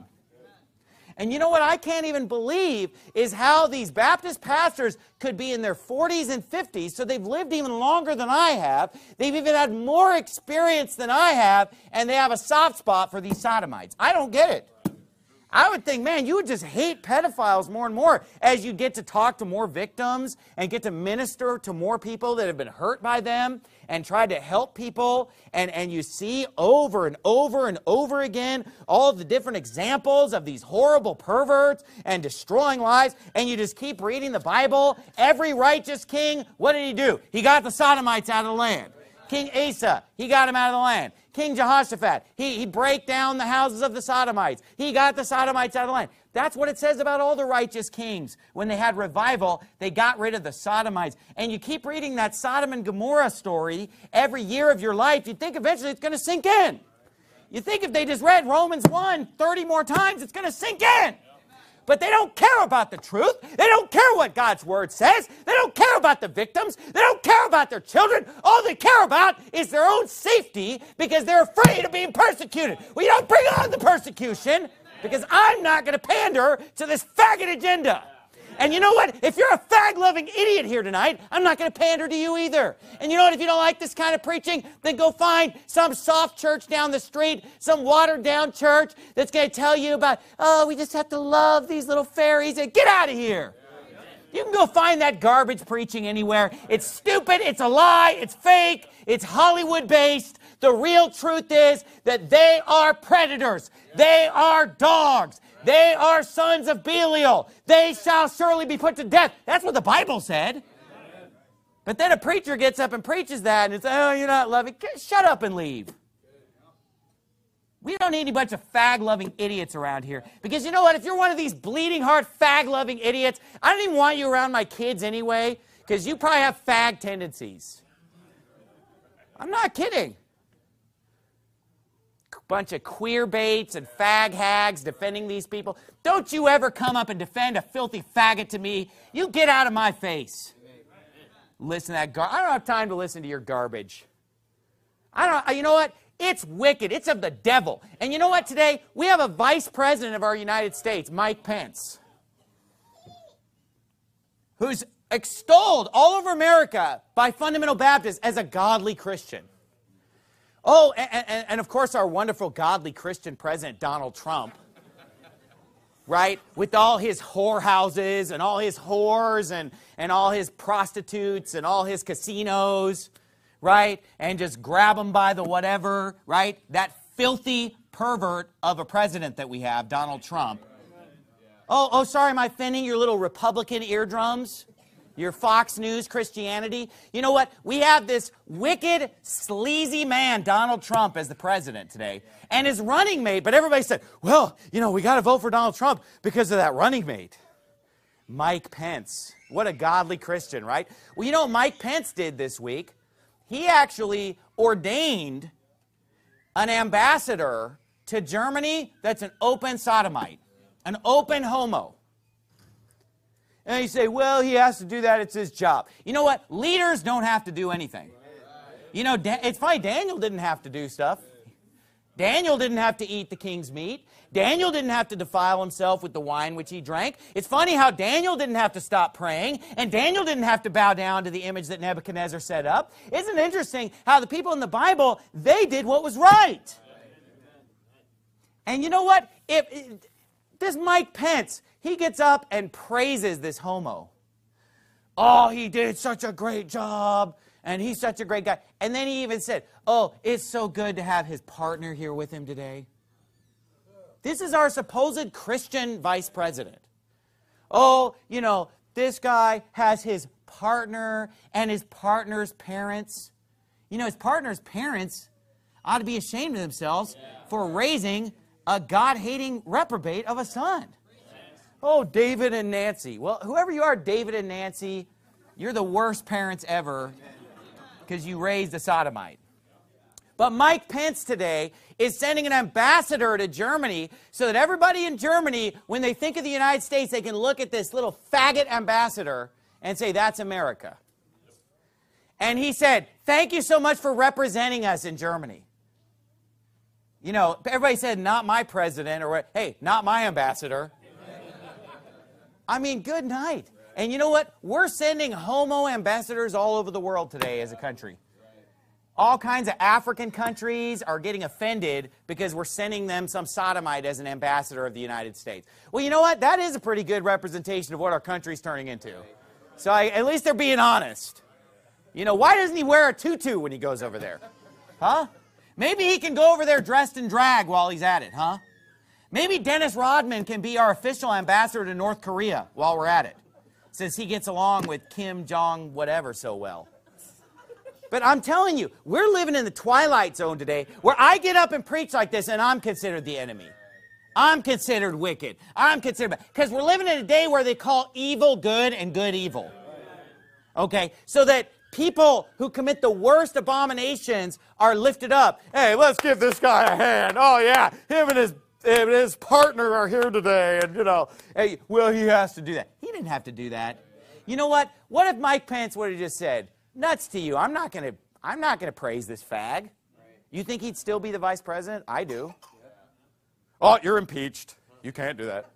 And you know what I can't even believe is how these Baptist pastors could be in their forties and fifties, so they've lived even longer than I have. They've even had more experience than I have, and they have a soft spot for these sodomites. I don't get it. I would think, man, you would just hate pedophiles more and more as you get to talk to more victims and get to minister to more people that have been hurt by them and try to help people. And, and you see over and over and over again all of the different examples of these horrible perverts and destroying lives. And you just keep reading the Bible. Every righteous king, what did he do? He got the sodomites out of the land. King Asa, he got him out of the land. King Jehoshaphat, he, he break down the houses of the Sodomites. He got the Sodomites out of the land. That's what it says about all the righteous kings. When they had revival, they got rid of the Sodomites. And you keep reading that Sodom and Gomorrah story every year of your life, you'd think eventually it's going to sink in. You think if they just read Romans one thirty more times, it's going to sink in. But they don't care about the truth. They don't care what God's Word says. They don't care about the victims. They don't care about their children. All they care about is their own safety because they're afraid of being persecuted. Well, you don't bring on the persecution because I'm not going to pander to this faggot agenda. And you know what? If you're a fag-loving idiot here tonight, I'm not going to pander to you either. And you know what? If you don't like this kind of preaching, then go find some soft church down the street, some watered-down church that's going to tell you about, oh, we just have to love these little fairies, and get out of here. You can go find that garbage preaching anywhere. It's stupid, it's a lie, it's fake, it's Hollywood-based. The real truth is that they are predators. They are dogs. They are sons of Belial. They shall surely be put to death. That's what the Bible said. But then a preacher gets up and preaches that, and it's, oh, you're not loving. Shut up and leave. We don't need any bunch of fag-loving idiots around here. Because you know what? If you're one of these bleeding heart fag-loving idiots, I don't even want you around my kids anyway, because you probably have fag tendencies. I'm not kidding. Bunch of queer baits and fag hags defending these people. Don't you ever come up and defend a filthy faggot to me. You get out of my face. Listen to that gar- I don't have time to listen to your garbage. I don't. You know what? It's wicked. It's of the devil. And you know what? Today we have a vice president of our United States, Mike Pence, who's extolled all over America by fundamental Baptists as a godly Christian. Oh, and, and, and of course our wonderful godly Christian president, Donald Trump, right? With all his whorehouses and all his whores and, and all his prostitutes and all his casinos, right? And just grab them by the whatever, right? That filthy pervert of a president that we have, Donald Trump. Oh, oh, sorry, am I offending your little Republican eardrums? Your Fox News Christianity? You know what? We have this wicked, sleazy man, Donald Trump, as the president today, and his running mate. But everybody said, well, you know, we got to vote for Donald Trump because of that running mate, Mike Pence. What a godly Christian, right? Well, you know what Mike Pence did this week? He actually ordained an ambassador to Germany that's an open sodomite, an open homo. And you say, well, he has to do that. It's his job. You know what? Leaders don't have to do anything. You know, it's funny. Daniel didn't have to do stuff. Daniel didn't have to eat the king's meat. Daniel didn't have to defile himself with the wine which he drank. It's funny how Daniel didn't have to stop praying, and Daniel didn't have to bow down to the image that Nebuchadnezzar set up. Isn't it interesting how the people in the Bible, they did what was right? And you know what? If, if this Mike Pence, he gets up and praises this homo. Oh, he did such a great job, and he's such a great guy. And then he even said, oh, it's so good to have his partner here with him today. This is our supposed Christian vice president. Oh, you know, this guy has his partner and his partner's parents. You know, his partner's parents ought to be ashamed of themselves for raising a God-hating reprobate of a son. Oh, David and Nancy. Well, whoever you are, David and Nancy, you're the worst parents ever because you raised a sodomite. But Mike Pence today is sending an ambassador to Germany so that everybody in Germany, when they think of the United States, they can look at this little faggot ambassador and say, that's America. And he said, thank you so much for representing us in Germany. You know, everybody said, not my president, or, hey, not my ambassador. I mean, good night. And you know what? We're sending homo ambassadors all over the world today as a country. All kinds of African countries are getting offended because we're sending them some sodomite as an ambassador of the United States. Well, you know what? That is a pretty good representation of what our country's turning into. So I, at least they're being honest. You know, why doesn't he wear a tutu when he goes over there? Huh? Maybe he can go over there dressed in drag while he's at it, huh? Maybe Dennis Rodman can be our official ambassador to North Korea while we're at it, since he gets along with Kim Jong whatever so well. But I'm telling you, we're living in the twilight zone today where I get up and preach like this and I'm considered the enemy. I'm considered wicked. I'm considered bad. Because we're living in a day where they call evil good and good evil. Okay? So that people who commit the worst abominations are lifted up. Hey, let's give this guy a hand. Oh, yeah, him and his, him and his partner are here today. And, you know, hey, well, he has to do that. He didn't have to do that. You know what? What if Mike Pence would have just said, nuts to you, I'm not going to I'm not going to praise this fag. You think he'd still be the vice president? I do. Oh, you're impeached. You can't do that.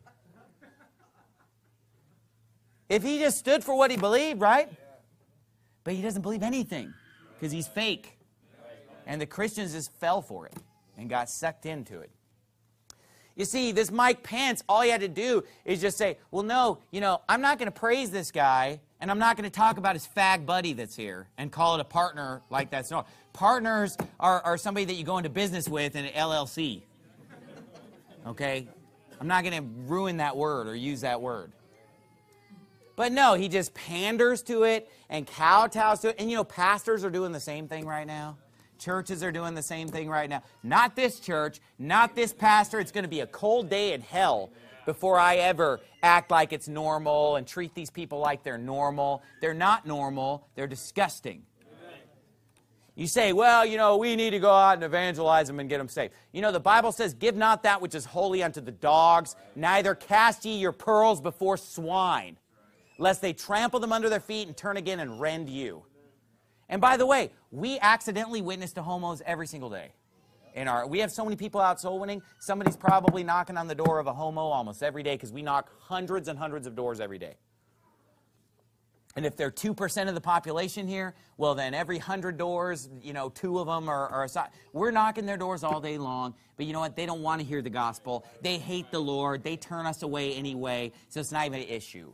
If he just stood for what he believed, right? But he doesn't believe anything because he's fake. And the Christians just fell for it and got sucked into it. You see, this Mike Pence, all he had to do is just say, well, no, you know, I'm not going to praise this guy, and I'm not going to talk about his fag buddy that's here and call it a partner like that's no. Partners are, are somebody that you go into business with in an L L C. Okay? I'm not going to ruin that word or use that word. But no, he just panders to it and kowtows to it. And you know, pastors are doing the same thing right now. Churches are doing the same thing right now. Not this church, not this pastor. It's going to be a cold day in hell before I ever act like it's normal and treat these people like they're normal. They're not normal. They're disgusting. You say, well, you know, we need to go out and evangelize them and get them saved. You know, the Bible says, give not that which is holy unto the dogs, neither cast ye your pearls before swine, lest they trample them under their feet and turn again and rend you. And by the way, we accidentally witness to homos every single day. In our, we have so many people out soul winning. Somebody's probably knocking on the door of a homo almost every day because we knock hundreds and hundreds of doors every day. And if they're two percent of the population here, well, then every one hundred doors, you know, two of them are, are aside. We're knocking their doors all day long, but you know what? They don't want to hear the gospel. They hate the Lord. They turn us away anyway, so it's not even an issue.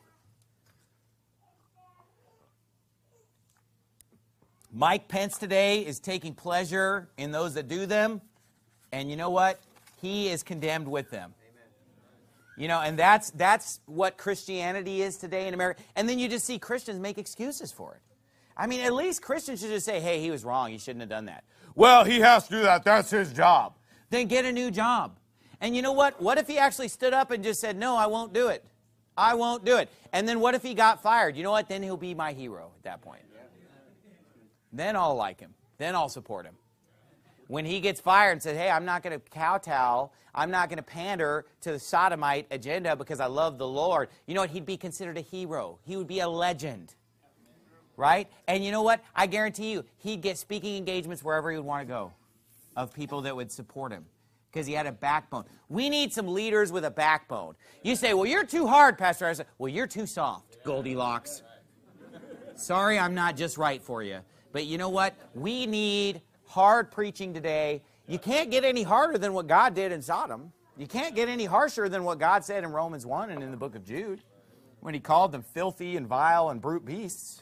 Mike Pence today is taking pleasure in those that do them, and you know what? He is condemned with them. You know, and that's that's what Christianity is today in America. And then you just see Christians make excuses for it. I mean, at least Christians should just say, hey, he was wrong. He shouldn't have done that. Well, he has to do that. That's his job. Then get a new job. And you know what? What if he actually stood up and just said, no, I won't do it. I won't do it. And then what if he got fired? You know what? Then he'll be my hero at that point. Then I'll like him. Then I'll support him. When he gets fired and says, hey, I'm not going to kowtow, I'm not going to pander to the sodomite agenda because I love the Lord, you know what? He'd be considered a hero. He would be a legend. Right? And you know what? I guarantee you, he'd get speaking engagements wherever he would want to go of people that would support him because he had a backbone. We need some leaders with a backbone. You say, well, you're too hard, Pastor. I say, well, you're too soft, Goldilocks. Sorry, I'm not just right for you. But you know what? We need hard preaching today. You can't get any harder than what God did in Sodom. You can't get any harsher than what God said in Romans one and in the book of Jude when he called them filthy and vile and brute beasts.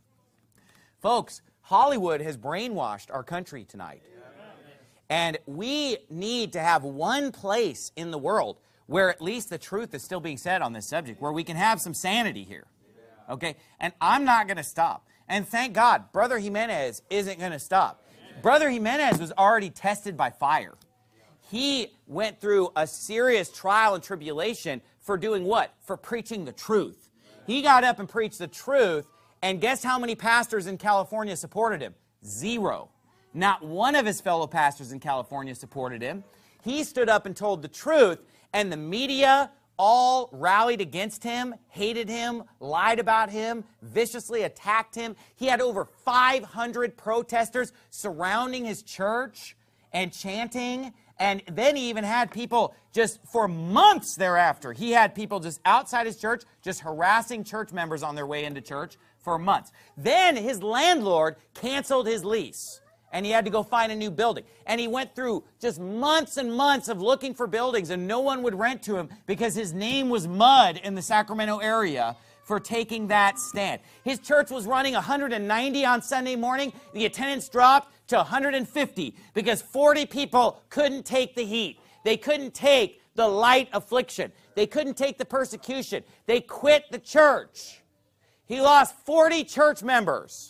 Folks, Hollywood has brainwashed our country tonight. And we need to have one place in the world where at least the truth is still being said on this subject, where we can have some sanity here. Okay? And I'm not going to stop. And thank God, Brother Jimenez isn't going to stop. Brother Jimenez was already tested by fire. He went through a serious trial and tribulation for doing what? For preaching the truth. He got up and preached the truth, and guess how many pastors in California supported him? Zero. Not one of his fellow pastors in California supported him. He stood up and told the truth, and the media all rallied against him, hated him, lied about him, viciously attacked him. He had over five hundred protesters surrounding his church and chanting. And then he even had people just for months thereafter. He had people just outside his church, just harassing church members on their way into church for months. Then his landlord canceled his lease. And he had to go find a new building. And he went through just months and months of looking for buildings, and no one would rent to him because his name was mud in the Sacramento area for taking that stand. His church was running one hundred ninety on Sunday morning. The attendance dropped to one hundred fifty because forty people couldn't take the heat. They couldn't take the light affliction. They couldn't take the persecution. They quit the church. He lost forty church members.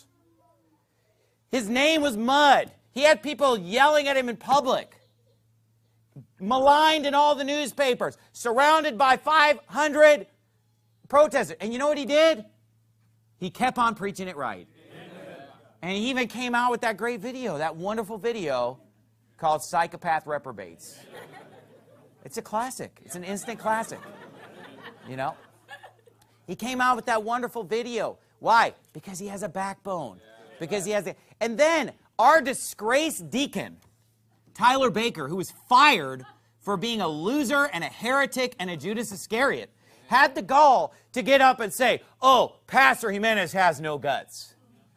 His name was mud. He had people yelling at him in public, maligned in all the newspapers, surrounded by five hundred protesters. And you know what he did? He kept on preaching it right. Amen. And he even came out with that great video, that wonderful video called Psychopath Reprobates. It's a classic. It's an instant classic. You know? He came out with that wonderful video. Why? Because he has a backbone. Because he has a... And then our disgraced deacon, Tyler Baker, who was fired for being a loser and a heretic and a Judas Iscariot, had the gall to get up and say, oh, Pastor Jimenez has no guts.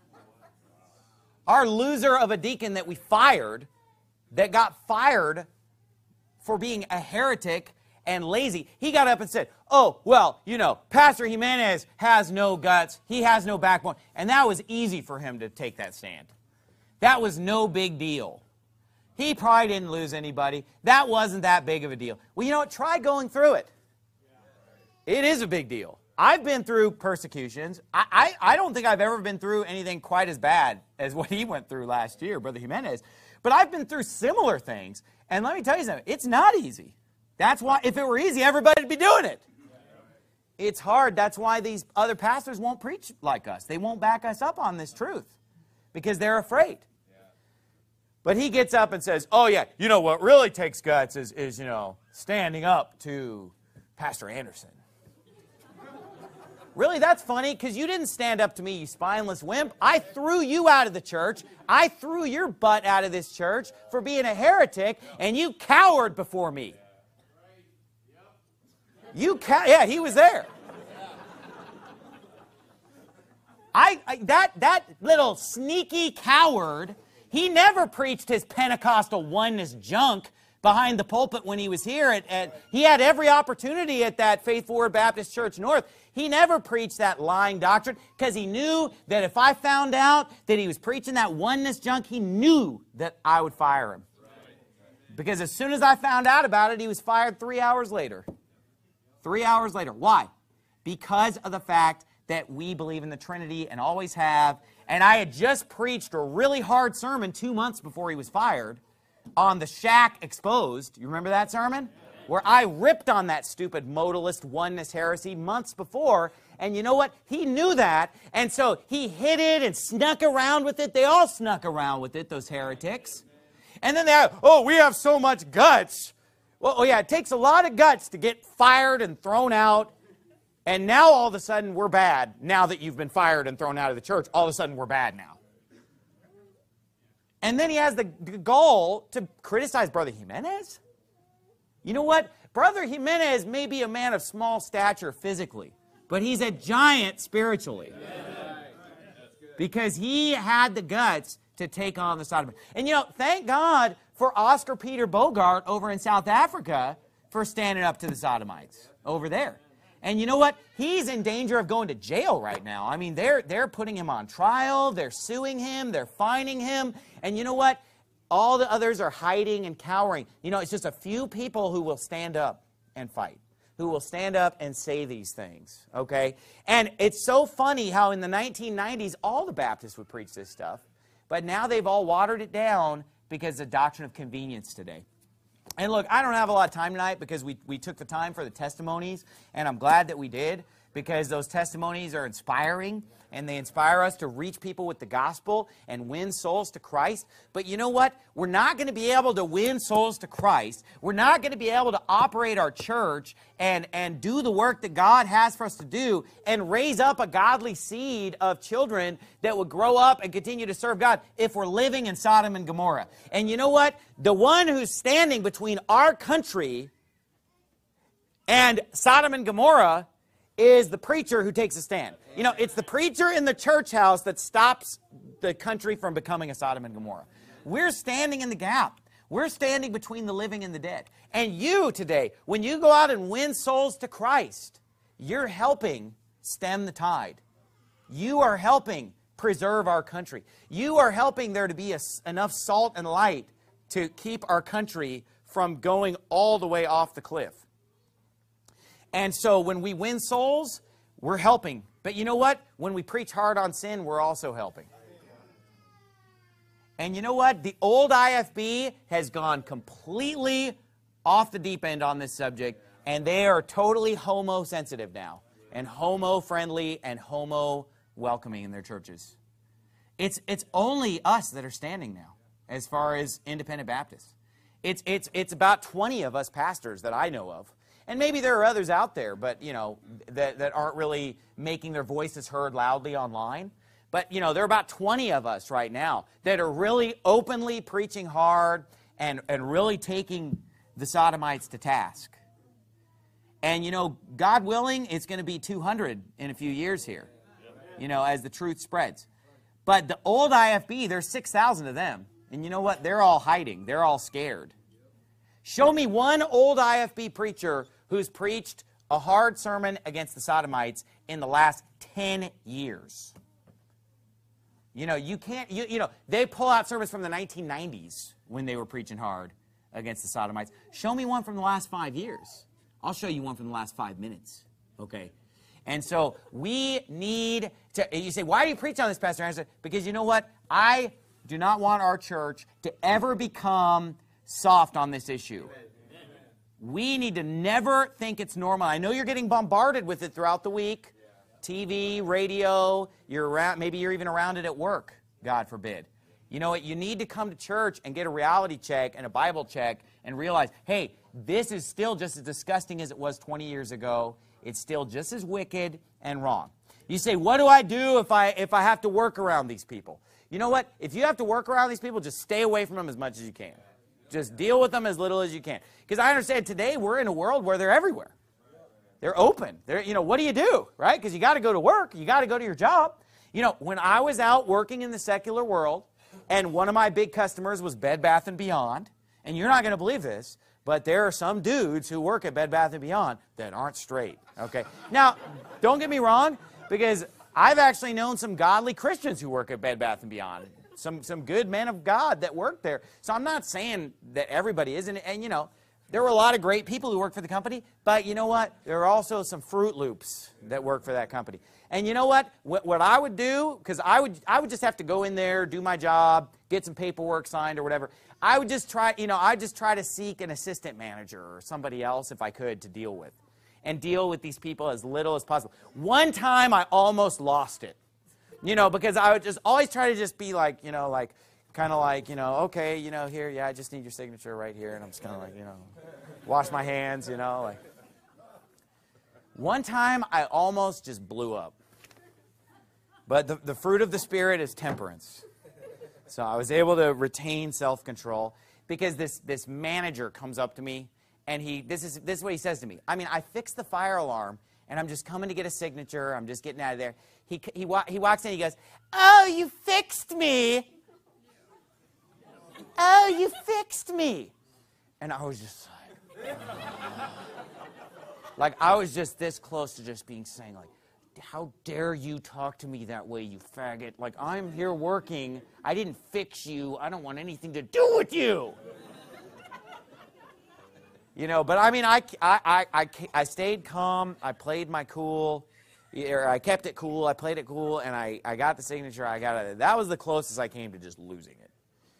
Our loser of a deacon that we fired, that got fired for being a heretic and lazy, he got up and said, oh, well, you know, Pastor Jimenez has no guts. He has no backbone. And that was easy for him to take that stand. That was no big deal. He probably didn't lose anybody. That wasn't that big of a deal. Well, you know what? Try going through it. It is a big deal. I've been through persecutions. I, I, I don't think I've ever been through anything quite as bad as what he went through last year, Brother Jimenez. But I've been through similar things. And let me tell you something, it's not easy. That's why, if it were easy, everybody would be doing it. It's hard. That's why these other pastors won't preach like us. They won't back us up on this truth because they're afraid. But he gets up and says, oh, yeah, you know, what really takes guts is, is you know, standing up to Pastor Anderson. Really, that's funny because you didn't stand up to me, you spineless wimp. I threw you out of the church. I threw your butt out of this church for being a heretic, and you cowered before me. You ca- yeah, he was there. I, I that that little sneaky coward, he never preached his Pentecostal oneness junk behind the pulpit when he was here. At, at, he had every opportunity at that Faithful Word Baptist Church North. He never preached that lying doctrine because he knew that if I found out that he was preaching that oneness junk, he knew that I would fire him. Because as soon as I found out about it, he was fired three hours later. Three hours later. Why? Because of the fact that we believe in the Trinity and always have. And I had just preached a really hard sermon two months before he was fired on the shack exposed. You remember that sermon? Where I ripped on that stupid modalist oneness heresy months before. And you know what? He knew that. And so he hid it and snuck around with it. They all snuck around with it, those heretics. And then they have, oh, we have so much guts. Well, oh yeah, it takes a lot of guts to get fired and thrown out, and now all of a sudden we're bad. Now that you've been fired and thrown out of the church, all of a sudden we're bad now. And then he has the gall to criticize Brother Jimenez. You know what? Brother Jimenez may be a man of small stature physically, but he's a giant spiritually. Because he had the guts to take on the Sodomites. And you know, thank God for Oscar Peter Bogart over in South Africa for standing up to the Sodomites over there. And you know what? He's in danger of going to jail right now. I mean, they're, they're putting him on trial. They're suing him. They're fining him. And you know what? All the others are hiding and cowering. You know, it's just a few people who will stand up and fight, who will stand up and say these things, okay? And it's so funny how in the nineteen nineties, all the Baptists would preach this stuff. But now they've all watered it down because of the doctrine of convenience today. And look, I don't have a lot of time tonight because we, we took the time for the testimonies, and I'm glad that we did because those testimonies are inspiring, and they inspire us to reach people with the gospel and win souls to Christ. But you know what? We're not going to be able to win souls to Christ. We're not going to be able to operate our church and, and do the work that God has for us to do and raise up a godly seed of children that would grow up and continue to serve God if we're living in Sodom and Gomorrah. And you know what? The one who's standing between our country and Sodom and Gomorrah is the preacher who takes a stand. You know, it's the preacher in the church house that stops the country from becoming a Sodom and Gomorrah. We're standing in the gap. We're standing between the living and the dead. And you today, when you go out and win souls to Christ, you're helping stem the tide. You are helping preserve our country. You are helping there to be a, enough salt and light to keep our country from going all the way off the cliff. And so when we win souls, we're helping. But you know what? When we preach hard on sin, we're also helping. And you know what? The old I F B has gone completely off the deep end on this subject, and they are totally homo-sensitive now, and homo-friendly and homo-welcoming in their churches. It's, it's only us that are standing now as far as independent Baptists. It's, it's, it's about twenty of us pastors that I know of. And maybe there are others out there, but, you know, that, that aren't really making their voices heard loudly online. But, you know, there are about twenty of us right now that are really openly preaching hard and, and really taking the Sodomites to task. And, you know, God willing, it's going to be two hundred in a few years here, you know, as the truth spreads. But the old I F B, there's six thousand of them. And you know what? They're all hiding. They're all scared. Show me one old I F B preacher who's preached a hard sermon against the Sodomites in the last ten years. You know, you can't, you, you know, they pull out sermons from the nineteen nineties when they were preaching hard against the Sodomites. Show me one from the last five years. I'll show you one from the last five minutes. Okay? And so we need to, you say, why are you preaching on this, Pastor Anderson? Because you know what? I do not want our church to ever become soft on this issue. We need to never think it's normal. I know you're getting bombarded with it throughout the week. T V, radio, you're around, maybe you're even around it at work, God forbid. You know what? You need to come to church and get a reality check and a Bible check and realize, hey, this is still just as disgusting as it was twenty years ago. It's still just as wicked and wrong. You say, what do I do if I, if I have to work around these people? You know what? If you have to work around these people, just stay away from them as much as you can. Just deal with them as little as you can. Because I understand today we're in a world where they're everywhere. They're open. They're, you know, what do you do, right? Because you got to go to work. You got to go to your job. You know, when I was out working in the secular world, and one of my big customers was Bed Bath and Beyond, and you're not going to believe this, but there are some dudes who work at Bed Bath and Beyond that aren't straight, okay? Now, don't get me wrong, because I've actually known some godly Christians who work at Bed Bath and Beyond. Some, some good men of God that work there. So I'm not saying that everybody is. And, and, you know, there were a lot of great people who work for the company. But you know what? There are also some Fruit Loops that work for that company. And you know what? What, what I would do, because I would, I would just have to go in there, do my job, get some paperwork signed or whatever. I would just try, you know, I'd just try to seek an assistant manager or somebody else if I could to deal with. And deal with these people as little as possible. One time I almost lost it. You know, because I would just always try to just be like, you know, like, kind of like, you know, okay, you know, here, yeah, I just need your signature right here. And I'm just kind of like, you know, wash my hands, you know, like. One time I almost just blew up. But the, the fruit of the Spirit is temperance. So I was able to retain self-control because this, this manager comes up to me and he, this is, this is what he says to me. I mean, I fixed the fire alarm and I'm just coming to get a signature. I'm just getting out of there. He, he, he walks in and he goes, oh, you fixed me. Oh, you fixed me. And I was just like, like I was just this close to just being saying like, how dare you talk to me that way, you faggot. Like, I'm here working. I didn't fix you. I don't want anything to do with you. You know, but I mean, I, I, I, I, I stayed calm. I played my cool. I kept it cool. I played it cool, and I, I got the signature. I got it. That was the closest I came to just losing it.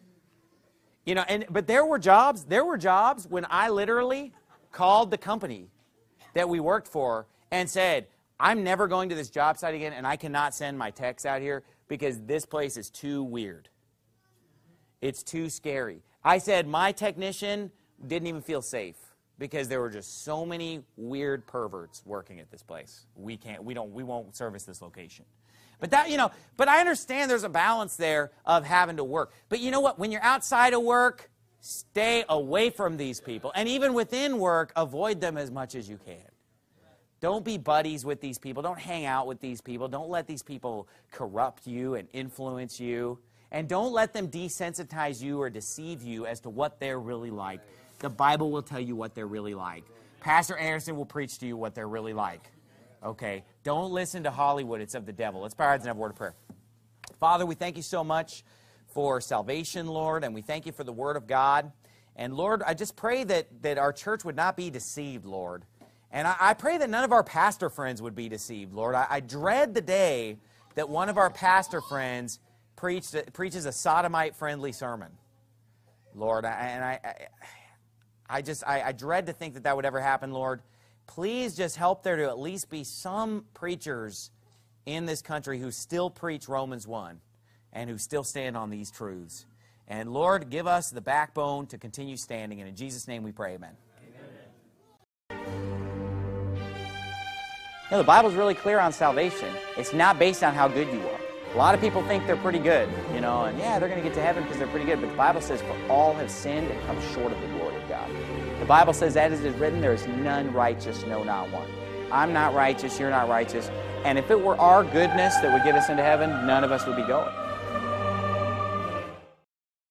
You know, and but there were jobs. There were jobs when I literally called the company that we worked for and said, I'm never going to this job site again, and I cannot send my techs out here because this place is too weird. It's too scary. I said my technician didn't even feel safe. Because there were just so many weird perverts working at this place. We can't, we don't, we won't service this location. But that, you know, but I understand there's a balance there of having to work. But you know what? When you're outside of work, stay away from these people. And even within work, avoid them as much as you can. Don't be buddies with these people. Don't hang out with these people. Don't let these people corrupt you and influence you. And don't let them desensitize you or deceive you as to what they're really like. The Bible will tell you what they're really like. Pastor Anderson will preach to you what they're really like. Okay? Don't listen to Hollywood. It's of the devil. Let's bow our heads and have a word of prayer. Father, we thank you so much for salvation, Lord, and we thank you for the Word of God. And, Lord, I just pray that, that our church would not be deceived, Lord. And I, I pray that none of our pastor friends would be deceived, Lord. I, I dread the day that one of our pastor friends preached, preaches a sodomite-friendly sermon, Lord. I, and I... I I just, I, I dread to think that that would ever happen, Lord. Please just help there to at least be some preachers in this country who still preach Romans one and who still stand on these truths. And Lord, give us the backbone to continue standing. And in Jesus' name we pray, amen. Amen. You know, the Bible's really clear on salvation. It's not based on how good you are. A lot of people think they're pretty good, you know, and yeah, they're going to get to heaven because they're pretty good. But the Bible says, for all have sinned and come short of the glory of God. The Bible says, that as it is written, there is none righteous, no, not one. I'm not righteous, you're not righteous. And if it were our goodness that would get us into heaven, none of us would be going.